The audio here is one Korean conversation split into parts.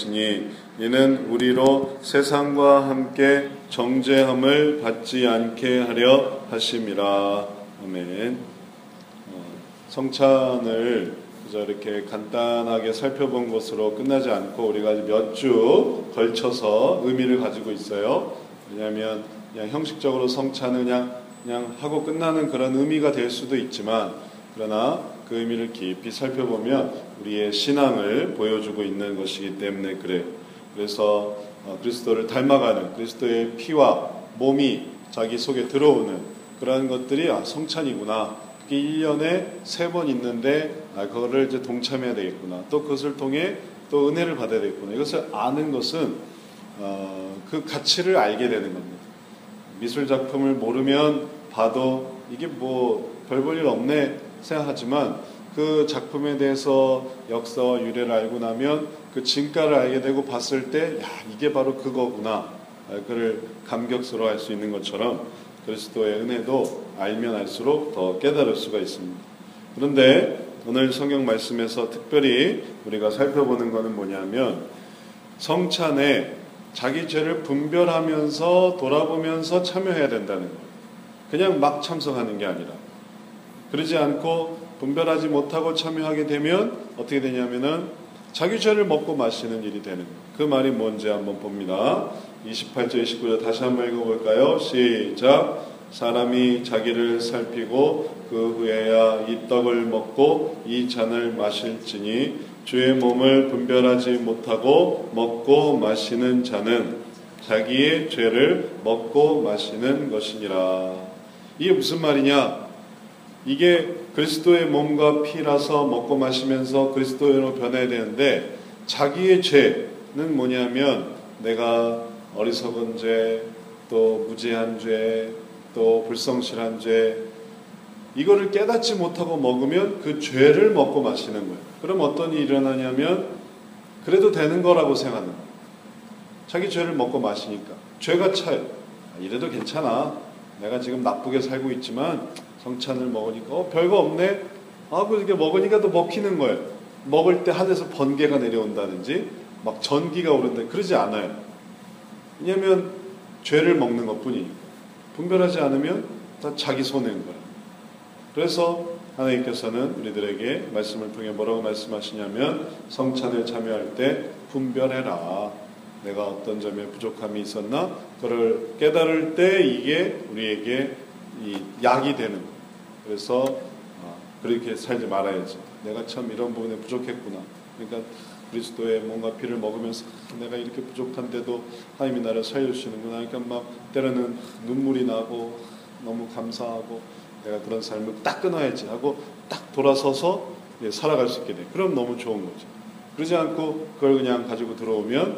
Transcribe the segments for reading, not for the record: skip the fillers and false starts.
것이니 이는 우리로 세상과 함께 정죄함을 받지 않게 하려 하심이라. 아멘. 성찬을 그저 이렇게 간단하게 살펴본 것으로 끝나지 않고 우리가 몇 주 걸쳐서 의미를 가지고 있어요. 왜냐하면 그냥 형식적으로 성찬을 그냥 하고 끝나는 그런 의미가 될 수도 있지만, 그러나 그 의미를 깊이 살펴보면 우리의 신앙을 보여주고 있는 것이기 때문에 그래요. 그래서 그리스도를 닮아가는, 그리스도의 피와 몸이 자기 속에 들어오는 그런 것들이 성찬이구나. 그게 1년에 3번 있는데 그거를 이제 동참해야 되겠구나. 또 그것을 통해 또 은혜를 받아야 되겠구나. 이것을 아는 것은 그 가치를 알게 되는 겁니다. 미술 작품을 모르면 봐도 이게 뭐 별 볼 일 없네 생각하지만, 그 작품에 대해서 역사와 유래를 알고 나면 그 진가를 알게 되고 봤을 때 이게 바로 그거구나. 그를 감격스러워할 수 있는 것처럼 그리스도의 은혜도 알면 알수록 더 깨달을 수가 있습니다. 그런데 오늘 성경 말씀에서 특별히 우리가 살펴보는 것은 뭐냐면, 성찬에 자기 죄를 분별하면서 돌아보면서 참여해야 된다는 거예요. 그냥 막 참석하는 게 아니라, 그러지 않고 분별하지 못하고 참여하게 되면 어떻게 되냐면은 자기 죄를 먹고 마시는 일이 되는 거예요. 그 말이 뭔지 한번 봅니다. 28절 29절 다시 한번 읽어볼까요? 시작. 사람이 자기를 살피고 그 후에야 이 떡을 먹고 이 잔을 마실지니 주의 몸을 분별하지 못하고 먹고 마시는 자는 자기의 죄를 먹고 마시는 것이니라. 이게 무슨 말이냐? 이게 그리스도의 몸과 피라서 먹고 마시면서 그리스도인으로 변해야 되는데, 자기의 죄는 뭐냐면 내가 어리석은 죄, 또 무지한 죄, 또 불성실한 죄, 이거를 깨닫지 못하고 먹으면 그 죄를 먹고 마시는 거예요. 그럼 어떤 일이 일어나냐면 그래도 되는 거라고 생각하는 거예요. 자기 죄를 먹고 마시니까 죄가 차요. 이래도 괜찮아. 내가 지금 나쁘게 살고 있지만 성찬을 먹으니까 별거 없네. 그렇게 먹으니까 또 먹히는 거예요. 먹을 때 하늘에서 번개가 내려온다든지 막 전기가 오른다, 그러지 않아요. 왜냐하면 죄를 먹는 것뿐이니까. 분별하지 않으면 다 자기 손해인 거예요. 그래서 하나님께서는 우리들에게 말씀을 통해 뭐라고 말씀하시냐면, 성찬을 참여할 때 분별해라. 내가 어떤 점에 부족함이 있었나? 그를 깨달을 때 이게 우리에게 이 약이 되는 거예요. 그래서 그렇게 살지 말아야지. 내가 참 이런 부분에 부족했구나. 그러니까 그리스도의 몸과 피를 먹으면서 내가 이렇게 부족한데도 하나님이 나를 살려주시는구나. 그러니까 막 때로는 눈물이 나고 너무 감사하고 내가 그런 삶을 딱 끊어야지 하고 딱 돌아서서 살아갈 수 있게 돼. 그럼 너무 좋은 거죠. 그러지 않고 그걸 그냥 가지고 들어오면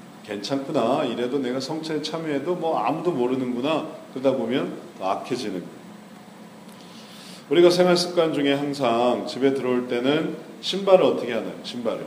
괜찮구나. 이래도 내가 성찬에 참여해도 뭐 아무도 모르는구나. 그러다 보면 더 악해지는 거예요. 우리가 생활 습관 중에 항상 집에 들어올 때는 신발을 어떻게 하나요? 신발을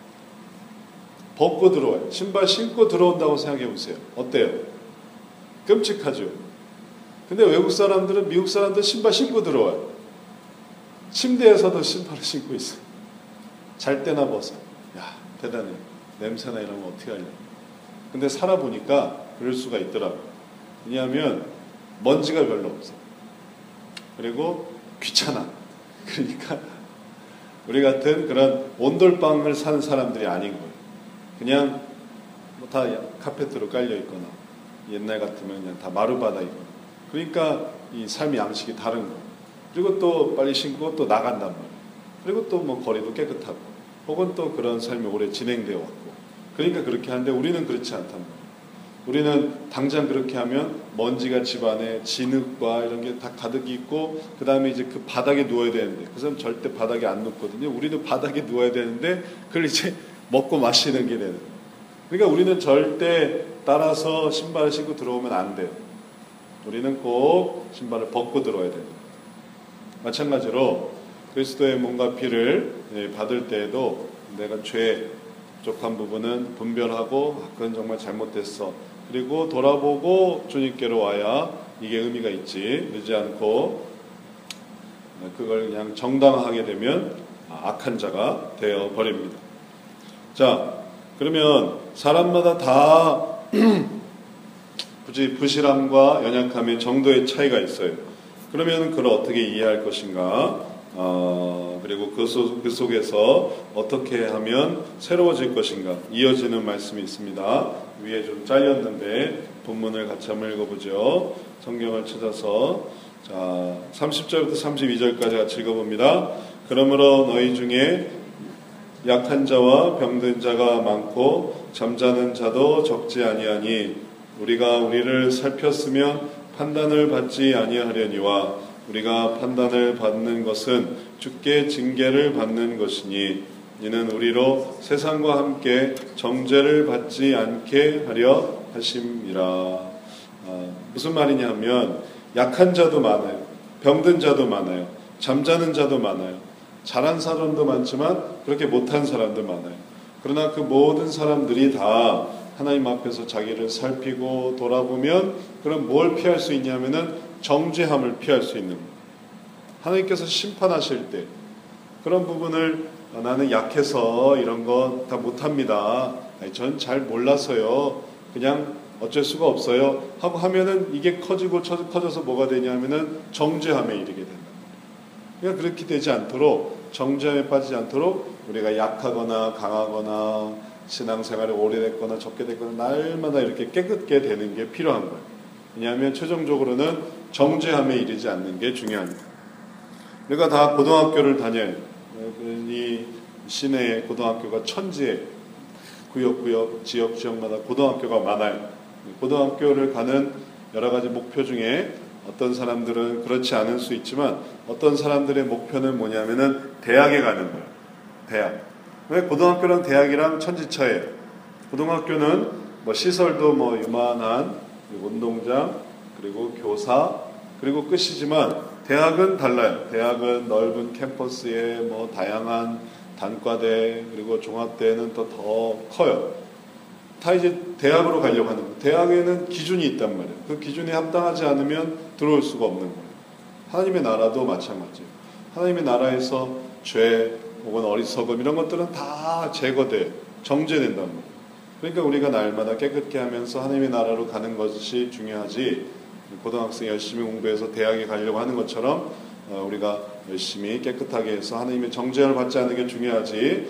벗고 들어와요. 신발 신고 들어온다고 생각해 보세요. 어때요? 끔찍하죠? 근데 외국 사람들은, 미국 사람들 신발 신고 들어와요. 침대에서도 신발을 신고 있어요. 잘 때나 벗어. 야, 대단해. 냄새나 이러면 어떻게 하냐. 근데 살아보니까 그럴 수가 있더라고요. 왜냐하면 먼지가 별로 없어요. 그리고 귀찮아. 그러니까 우리 같은 그런 온돌방을 사는 사람들이 아닌 거예요. 그냥 뭐 다 카페트로 깔려 있거나, 옛날 같으면 그냥 다 마루바다 있거나. 그러니까 이 삶의 양식이 다른 거예요. 그리고 또 빨리 신고 또 나간단 말이에요. 그리고 또 뭐 거리도 깨끗하고, 혹은 또 그런 삶이 오래 진행되어 왔고. 그러니까 그렇게 하는데 우리는 그렇지 않단 말이에요. 우리는 당장 그렇게 하면 먼지가 집안에 진흙과 이런 게 다 가득 있고, 그 다음에 이제 그 바닥에 누워야 되는데, 그 사람 절대 바닥에 안 눕거든요. 우리는 바닥에 누워야 되는데 그걸 이제 먹고 마시는 게 되는 거예요. 그러니까 우리는 절대 따라서 신발을 신고 들어오면 안 돼요. 우리는 꼭 신발을 벗고 들어와야 돼요. 마찬가지로 그리스도의 몸과 피를 받을 때에도 내가 죄 부족한 부분은 분별하고 그건 정말 잘못됐어. 그리고 돌아보고 주님께로 와야 이게 의미가 있지. 그러지 않고 그걸 그냥 정당화하게 되면 악한 자가 되어 버립니다. 자, 그러면 사람마다 다 굳이 부실함과 연약함의 정도의 차이가 있어요. 그러면 그걸 어떻게 이해할 것인가? 그리고 그 속에서 어떻게 하면 새로워질 것인가? 이어지는 말씀이 있습니다. 위에 좀 잘렸는데 본문을 같이 한번 읽어보죠. 성경을 찾아서 30절부터 32절까지 같이 읽어봅니다. 그러므로 너희 중에 약한 자와 병든 자가 많고 잠자는 자도 적지 아니하니 우리가 우리를 살폈으면 판단을 받지 아니하려니와 우리가 판단을 받는 것은 주께 징계를 받는 것이니 이는 우리로 세상과 함께 정죄를 받지 않게 하려 하심이라. 무슨 말이냐 하면 약한 자도 많아요. 병든 자도 많아요. 잠자는 자도 많아요. 잘한 사람도 많지만 그렇게 못한 사람도 많아요. 그러나 그 모든 사람들이 다 하나님 앞에서 자기를 살피고 돌아보면 그럼 뭘 피할 수 있냐면은 정죄함을 피할 수 있는 거예요. 하나님께서 심판하실 때 그런 부분을 나는 약해서 이런 거 다 못합니다. 전 잘 몰라서요. 그냥 어쩔 수가 없어요. 하고 하면은 이게 커져서 뭐가 되냐면은 정죄함에 이르게 된다. 그러니까 그렇게 되지 않도록 정죄함에 빠지지 않도록 우리가 약하거나 강하거나 신앙생활이 오래됐거나 적게 됐거나 날마다 이렇게 깨끗게 되는 게 필요한 거예요. 왜냐하면 최종적으로는 정죄함에 이르지 않는 게 중요합니다. 우리가 다 고등학교를 다녀요. 이 시내에 고등학교가 천지에 구역 지역마다 고등학교가 많아요. 고등학교를 가는 여러 가지 목표 중에 어떤 사람들은 그렇지 않을 수 있지만 어떤 사람들의 목표는 뭐냐면은 대학에 가는 거예요. 대학. 왜 고등학교랑 대학이랑 천지차예요. 고등학교는 뭐 시설도 뭐 유만한 운동장 그리고 교사 그리고 끝이지만 대학은 달라요. 대학은 넓은 캠퍼스에 뭐 다양한 단과대 그리고 종합대는 더 커요. 다 이제 대학으로 가려고 하는 거예요. 대학에는 기준이 있단 말이에요. 그 기준에 합당하지 않으면 들어올 수가 없는 거예요. 하나님의 나라도 마찬가지예요. 하나님의 나라에서 죄 혹은 어리석음 이런 것들은 다 제거돼 정죄된단 말이에요. 그러니까 우리가 날마다 깨끗게 하면서 하나님의 나라로 가는 것이 중요하지 고등학생 열심히 공부해서 대학에 가려고 하는 것처럼 우리가 열심히 깨끗하게 해서 하나님의 정죄를 받지 않는 게 중요하지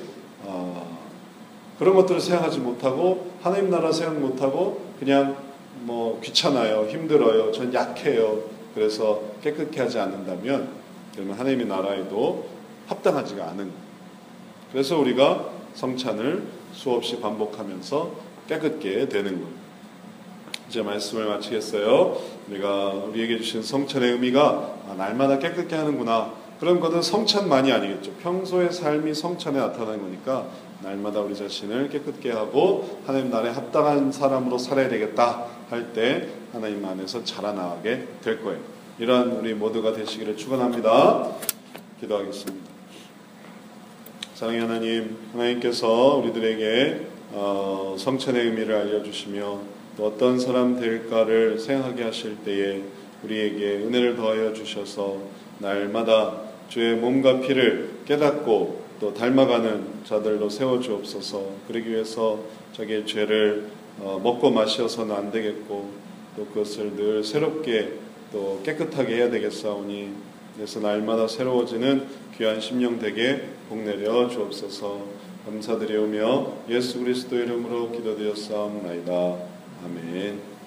그런 것들을 생각하지 못하고 하나님 나라 생각 못하고 그냥 뭐 귀찮아요, 힘들어요, 전 약해요. 그래서 깨끗게 하지 않는다면 그러면 하나님의 나라에도 합당하지가 않은 거예요. 그래서 우리가 성찬을 수없이 반복하면서 깨끗게 되는 거예요. 이제 말씀을 마치겠어요. 우리에게 주신 성찬의 의미가 날마다 깨끗게 하는구나. 그런 것은 성찬만이 아니겠죠. 평소의 삶이 성찬에 나타나는 거니까 날마다 우리 자신을 깨끗게 하고 하나님 나라에 합당한 사람으로 살아야 되겠다 할 때 하나님 안에서 자라나게 될 거예요. 이러한 우리 모두가 되시기를 축원합니다. 기도하겠습니다. 사랑의 하나님, 하나님께서 우리들에게 성찬의 의미를 알려주시며 또 어떤 사람 될까를 생각하게 하실 때에 우리에게 은혜를 더하여 주셔서 날마다 주의 몸과 피를 깨닫고 또 닮아가는 자들로 세워주옵소서. 그러기 위해서 자기의 죄를 먹고 마셔서는 안 되겠고 또 그것을 늘 새롭게 또 깨끗하게 해야 되겠사오니 그래서 날마다 새로워지는 귀한 심령 되게 복내려 주옵소서. 감사드리오며 예수 그리스도 이름으로 기도드렸사옵나이다. 아멘.